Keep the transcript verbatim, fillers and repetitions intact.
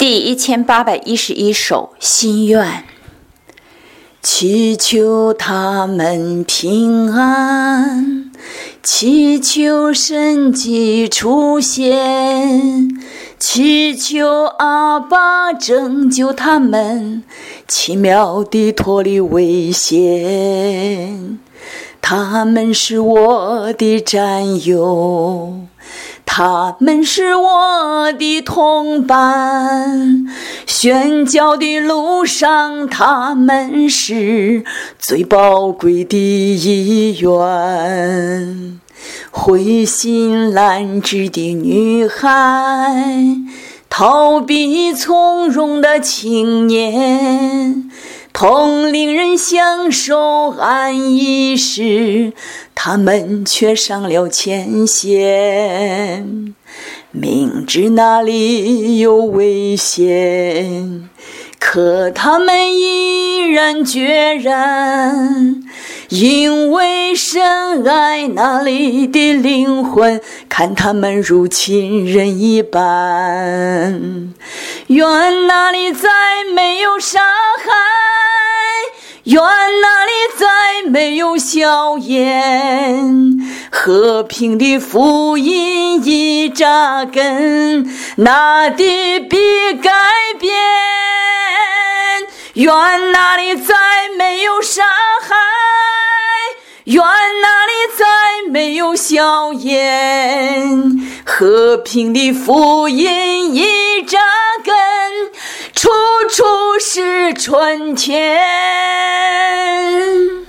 第一千八百一十一首心愿。祈求他们平安，祈求神迹出现，祈求阿爸拯救他们，奇妙地脱离危险。他们是我的战友，他们是我的同伴，宣教的路上他们是最宝贵的一员。灰心懒志的女孩，逃避从容的青年，同龄人享受安逸时，他们却上了前线。明知那里有危险，可他们依然决然，因为深爱那里的灵魂，看他们如亲人一般。愿那里再没有杀害，愿那里再没有硝烟，和平的福音一扎根，那地必改变。愿那里再没有杀害，愿那里再没有硝烟，和平的福音一扎根，处处是春天。